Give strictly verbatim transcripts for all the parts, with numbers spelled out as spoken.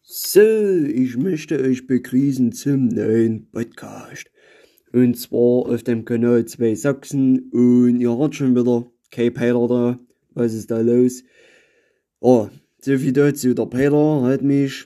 So, ich möchte euch begrüßen zum neuen Podcast. Und zwar auf dem Kanal zwei Sachsen. Und ihr hört schon wieder, kein Peter da. Was ist da los? Oh, so viel dazu. Der Peter hat mich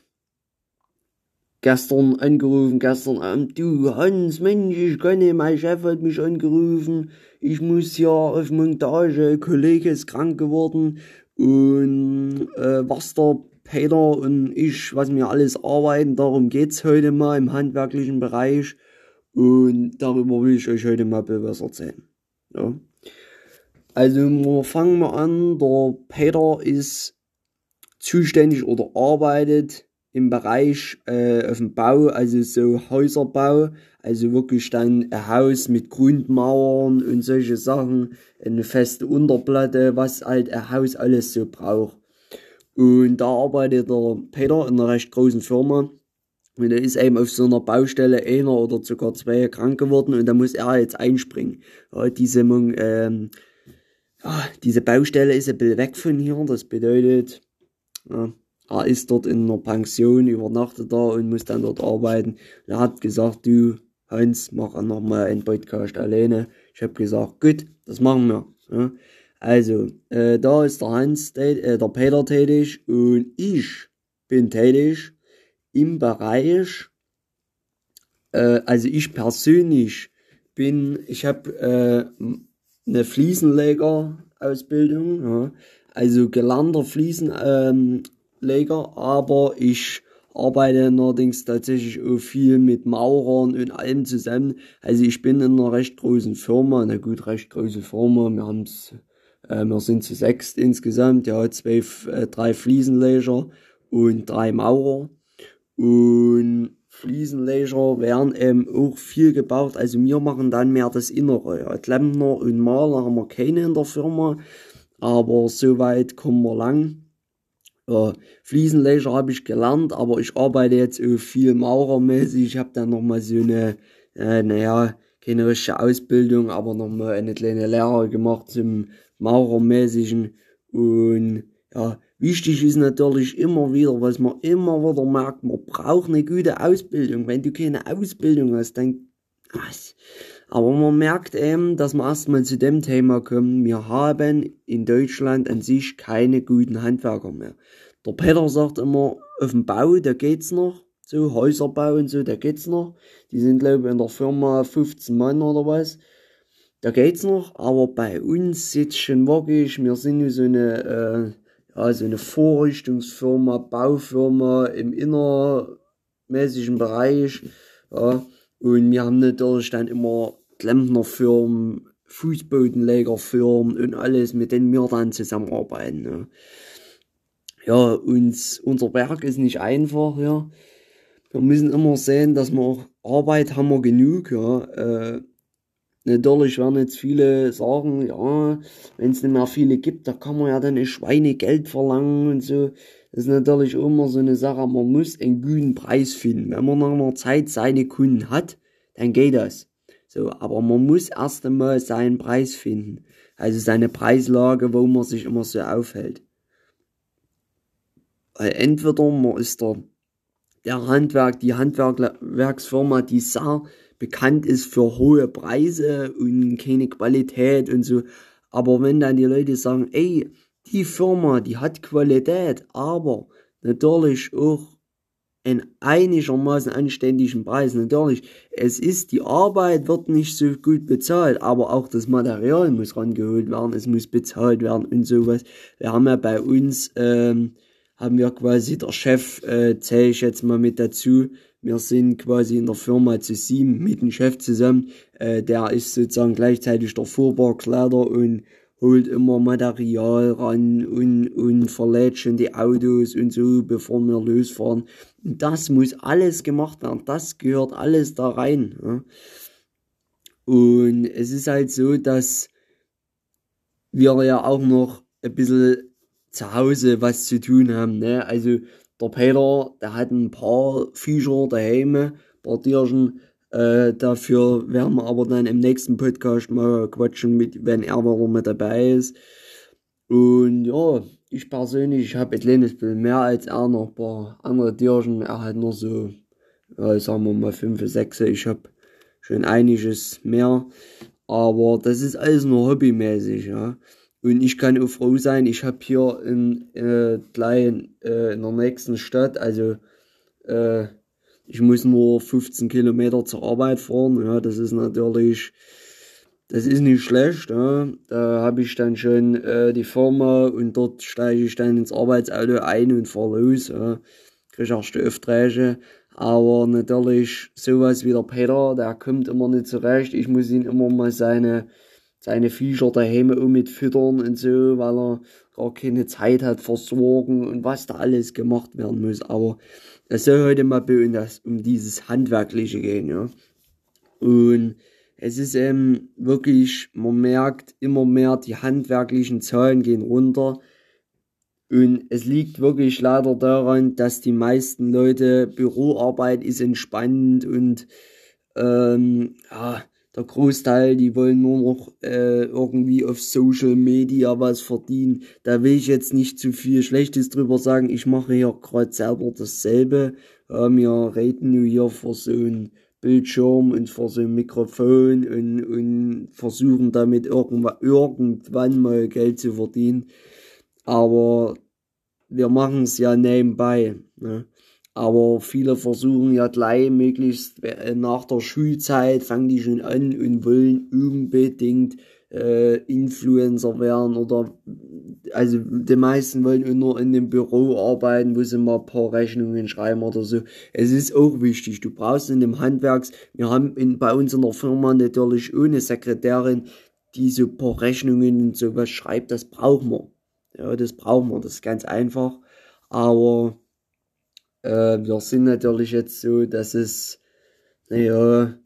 gestern angerufen, gestern Abend. Du Hans, Mensch, ich kann nicht, mein Chef hat mich angerufen. Ich muss hier auf Montage, ein Kollege ist krank geworden. Und äh, was der Peter und ich, was wir alles arbeiten, darum geht's heute mal im handwerklichen Bereich. Und darüber will ich euch heute mal was erzählen. Ja. Also wir fangen mal an. Der Peter ist zuständig oder arbeitet im Bereich äh, auf dem Bau, also so Häuserbau, also wirklich dann ein Haus mit Grundmauern und solche Sachen, eine feste Unterplatte, was halt ein Haus alles so braucht. Und da arbeitet der Peter in einer recht großen Firma und er ist eben auf so einer Baustelle einer oder sogar zwei krank geworden und da muss er jetzt einspringen. Ja, diese, ähm, ja, diese Baustelle ist ein bisschen weg von hier, das bedeutet, ja, er ist dort in einer Pension, übernachtet da und muss dann dort arbeiten. Er hat gesagt, du Hans, mach noch mal einen Podcast alleine. Ich habe gesagt, gut, das machen wir. Ja. Also, äh, da ist der Hans, äh, der Peter tätig und ich bin tätig im Bereich, äh, also ich persönlich bin, ich habe äh, eine Fliesenleger-Ausbildung, ja, also gelernter Fliesenleger, ähm, aber ich arbeite allerdings tatsächlich auch viel mit Maurern und allem zusammen. Also ich bin in einer recht großen Firma, eine gut recht große Firma, wir haben's Äh, wir sind zu sechst insgesamt, ja, zwei, äh, drei Fliesenleger und drei Maurer. Und Fliesenleger werden eben auch viel gebraucht, also wir machen dann mehr das Innere. Ja. Klempner und Maler haben wir keine in der Firma, aber soweit kommen wir lang. Ja, Fliesenleger habe ich gelernt, aber ich arbeite jetzt auch viel maurermäßig. Ich habe dann nochmal so eine, äh, naja, keine richtige Ausbildung, aber nochmal eine kleine Lehre gemacht zum Maurermäßigen. Und ja, wichtig ist natürlich immer wieder, was man immer wieder merkt, man braucht eine gute Ausbildung. Wenn du keine Ausbildung hast, dann was? Aber man merkt eben, dass wir erstmal zu dem Thema kommen, wir haben in Deutschland an sich keine guten Handwerker mehr. Der Peter sagt immer, auf dem Bau, da geht's noch, so Häuserbau und so, da geht's noch. Die sind, glaube ich, in der Firma fünfzehn Mann oder was. Da geht's noch, aber bei uns jetzt schon wirklich, wir sind nur so eine, äh, ja, so eine Vorrichtungsfirma, Baufirma im innermäßigen Bereich, ja, und wir haben natürlich dann immer Klempnerfirmen, Fußbodenlegerfirmen und alles, mit denen wir dann zusammenarbeiten, ja. Ja, uns, unser Werk ist nicht einfach, ja. Wir müssen immer sehen, dass wir auch Arbeit haben wir genug, ja, äh, natürlich werden jetzt viele sagen, ja, wenn es nicht mehr viele gibt, da kann man ja dann ein Schweinegeld verlangen und so. Das ist natürlich immer so eine Sache, man muss einen guten Preis finden. Wenn man nach einer Zeit seine Kunden hat, dann geht das. So, aber man muss erst einmal seinen Preis finden. Also seine Preislage, wo man sich immer so aufhält. Weil entweder man ist der, der Handwerk, die Handwerksfirma, die sehr bekannt ist für hohe Preise und keine Qualität und so. Aber wenn dann die Leute sagen, ey, die Firma, die hat Qualität, aber natürlich auch einen einigermaßen anständigen Preis. Natürlich, es ist, die Arbeit wird nicht so gut bezahlt, aber auch das Material muss rangeholt werden, es muss bezahlt werden und sowas. Wir haben ja bei uns, ähm, haben wir quasi, der Chef, äh, zähle ich jetzt mal mit dazu, wir sind quasi in der Firma zu sieben mit dem Chef zusammen, äh, der ist sozusagen gleichzeitig der Fuhrparksleiter und holt immer Material ran und, und verlädt schon die Autos und so, bevor wir losfahren. Und das muss alles gemacht werden, das gehört alles da rein. Ja. Und es ist halt so, dass wir ja auch noch ein bisschen zu Hause was zu tun haben, ne? Also der Peter, der hat ein paar Viecher daheim, ein paar Tierchen, äh, dafür werden wir aber dann im nächsten Podcast mal quatschen, mit, wenn er wieder mit dabei ist. Und ja, ich persönlich, ich habe ein kleines bisschen mehr als er, noch ein paar andere Tierchen, er hat nur so, ja, sagen wir mal fünf, sechs, ich habe schon einiges mehr, aber das ist alles nur hobbymäßig, ja. Und ich kann auch froh sein, ich habe hier in, äh, gleich äh, in der nächsten Stadt, also äh, ich muss nur fünfzehn Kilometer zur Arbeit fahren, ja, das ist natürlich, das ist nicht schlecht, ja. Da habe ich dann schon äh, die Firma und dort steige ich dann ins Arbeitsauto ein und fahre los, ja. Kriege erste Aufträge, aber natürlich sowas wie der Peter, der kommt immer nicht zurecht, ich muss ihn immer mal seine seine Viecher daheim auch mit füttern und so, weil er gar keine Zeit hat, versorgen und was da alles gemacht werden muss. Aber es soll heute mal um, das, um dieses Handwerkliche gehen, ja. Und es ist ähm, wirklich, man merkt immer mehr, die handwerklichen Zahlen gehen runter. Und es liegt wirklich leider daran, dass die meisten Leute, Büroarbeit ist entspannend und ähm, ja, der Großteil, die wollen nur noch äh, irgendwie auf Social Media was verdienen. Da will ich jetzt nicht zu viel Schlechtes drüber sagen. Ich mache hier gerade selber dasselbe. Äh, wir reden nur hier vor so einem Bildschirm und vor so einem Mikrofon und, und versuchen damit irgendwann, irgendwann mal Geld zu verdienen. Aber wir machen es ja nebenbei, ne? Aber viele versuchen ja gleich möglichst nach der Schulzeit, fangen die schon an und wollen unbedingt äh, Influencer werden oder, also die meisten wollen nur in dem Büro arbeiten, wo sie mal ein paar Rechnungen schreiben oder so. Es ist auch wichtig, du brauchst in dem Handwerks, wir haben in, bei uns in der Firma natürlich ohne Sekretärin, die so ein paar Rechnungen und sowas schreibt, das brauchen wir. Ja, das brauchen wir, das ist ganz einfach, aber äh, wir sind natürlich jetzt so, dass es, naja,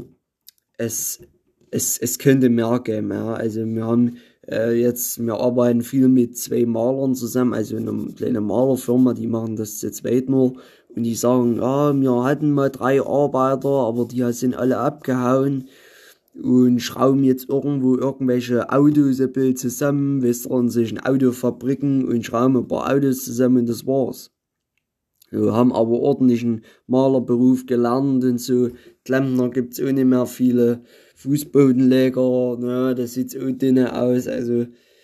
es, es, es könnte mehr geben, ja. Also wir haben äh, jetzt, wir arbeiten viel mit zwei Malern zusammen, also in einer kleinen Malerfirma, die machen das zu zweit nur und die sagen, ja, wir hatten mal drei Arbeiter, aber die sind alle abgehauen und schrauben jetzt irgendwo irgendwelche Autos ein bisschen zusammen, wisst ihr, in sich Autofabriken und schrauben ein paar Autos zusammen und das war's. Wir haben aber ordentlichen Malerberuf gelernt und so. Klempner gibt's auch nicht mehr viele. Fußbodenleger, ne, das sieht so dünne aus. Also,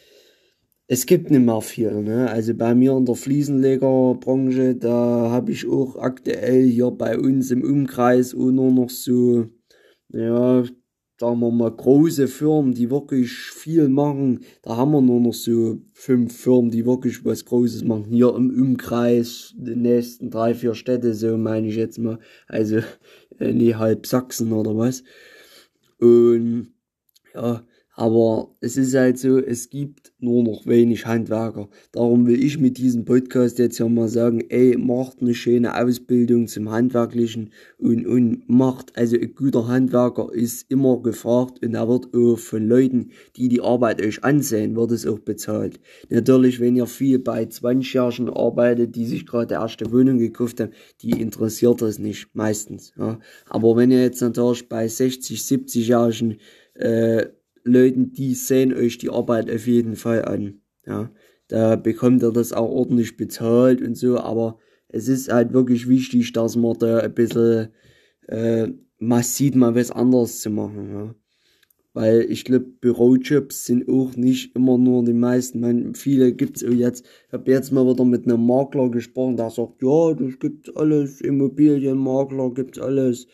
es gibt nicht mehr viel, ne. Also bei mir in der Fliesenlegerbranche, da habe ich auch aktuell hier bei uns im Umkreis auch nur noch so, ja, sagen wir mal, große Firmen, die wirklich viel machen. Da haben wir nur noch so fünf Firmen, die wirklich was Großes machen. Hier im Umkreis, die nächsten drei, vier Städte, so meine ich jetzt mal. Also, äh, nee, halb Sachsen oder was. Und, ja, aber es ist halt so, es gibt nur noch wenig Handwerker. Darum will ich mit diesem Podcast jetzt ja mal sagen, ey, macht eine schöne Ausbildung zum Handwerklichen und, und macht, also ein guter Handwerker ist immer gefragt und er wird auch von Leuten, die die Arbeit euch ansehen, wird es auch bezahlt. Natürlich, wenn ihr viel bei zwanzigjährigen arbeitet, die sich gerade die erste Wohnung gekauft haben, die interessiert das nicht, meistens, ja. Aber wenn ihr jetzt natürlich bei sechzig, siebzigjährigen, äh, Leuten, die sehen euch die Arbeit auf jeden Fall an, ja, da bekommt ihr das auch ordentlich bezahlt und so, aber es ist halt wirklich wichtig, dass man da ein bisschen, äh, man sieht mal was anderes zu machen, ja, weil ich glaube, Bürojobs sind auch nicht immer nur die meisten, man, viele gibt's auch jetzt, ich habe jetzt mal wieder mit einem Makler gesprochen, der sagt, ja, das gibt's alles, Immobilienmakler gibt's alles,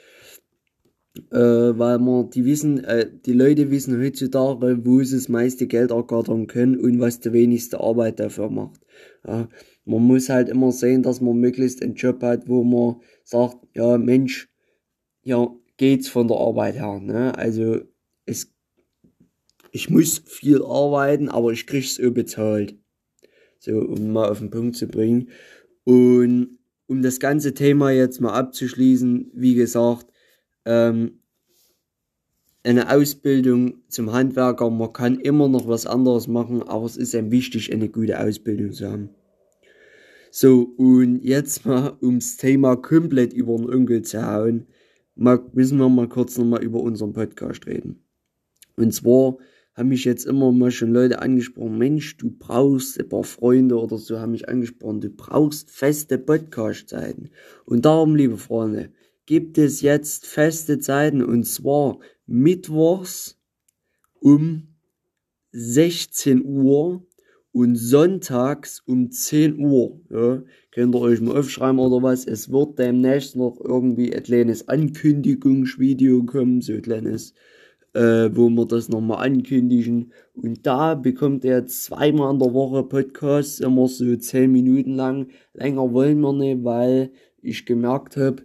äh, weil man, die wissen, äh, die Leute wissen heutzutage, wo sie das meiste Geld ergattern können und was die wenigste Arbeit dafür macht. Ja, man muss halt immer sehen, dass man möglichst einen Job hat, wo man sagt, ja Mensch, ja, geht's von der Arbeit her, ne? Also, es, ich muss viel arbeiten, aber ich krieg's auch bezahlt. So, um mal auf den Punkt zu bringen. Und um das ganze Thema jetzt mal abzuschließen, wie gesagt, ähm, eine Ausbildung zum Handwerker, man kann immer noch was anderes machen, aber es ist einem wichtig, eine gute Ausbildung zu haben. So, und jetzt mal, ums Thema komplett über den Onkel zu hauen, mal, müssen wir mal kurz nochmal über unseren Podcast reden. Und zwar haben mich jetzt immer mal schon Leute angesprochen, Mensch, du brauchst, ein paar Freunde oder so haben mich angesprochen, du brauchst feste Podcast-Zeiten. Und darum, liebe Freunde, gibt es jetzt feste Zeiten, und zwar mittwochs um sechzehn Uhr und sonntags um zehn Uhr. Ja, könnt ihr euch mal aufschreiben oder was. Es wird demnächst noch irgendwie ein kleines Ankündigungsvideo kommen, so ein kleines, äh, wo wir das nochmal ankündigen. Und da bekommt ihr zweimal in der Woche Podcasts, immer so zehn Minuten lang. Länger wollen wir nicht, weil ich gemerkt habe,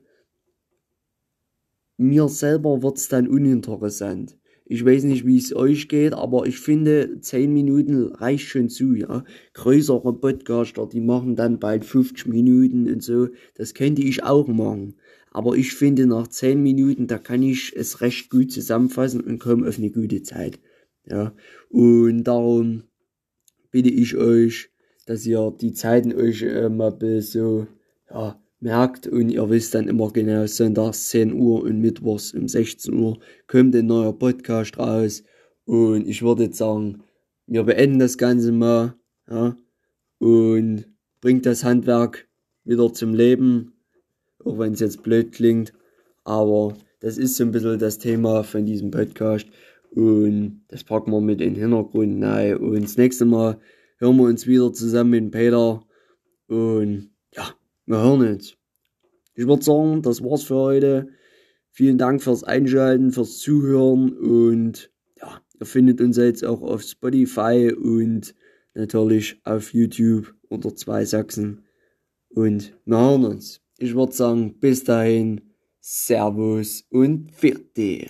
mir selber wird's dann uninteressant. Ich weiß nicht, wie es euch geht, aber ich finde, zehn Minuten reicht schon zu, ja. Größere Podcaster, die machen dann bald fünfzig Minuten und so. Das könnte ich auch machen. Aber ich finde, nach zehn Minuten, da kann ich es recht gut zusammenfassen und komme auf eine gute Zeit. Ja. Und darum bitte ich euch, dass ihr die Zeiten euch äh, mal ein bisschen so, ja, merkt, und ihr wisst dann immer genau, sonntags zehn Uhr und mittwochs um sechzehn Uhr kommt ein neuer Podcast raus. Und ich würde jetzt sagen, wir beenden das Ganze mal, ja, und bringt das Handwerk wieder zum Leben, auch wenn es jetzt blöd klingt, aber das ist so ein bisschen das Thema von diesem Podcast, und das packen wir mit in den Hintergrund rein. Und das nächste Mal hören wir uns wieder zusammen mit Peter, und ja, wir hören uns. Ich würde sagen, das war's für heute. Vielen Dank fürs Einschalten, fürs Zuhören, und ja, ihr findet uns jetzt auch auf Spotify und natürlich auf YouTube unter zwei Sachsen, und wir hören uns. Ich würde sagen, bis dahin, Servus und Pfiat.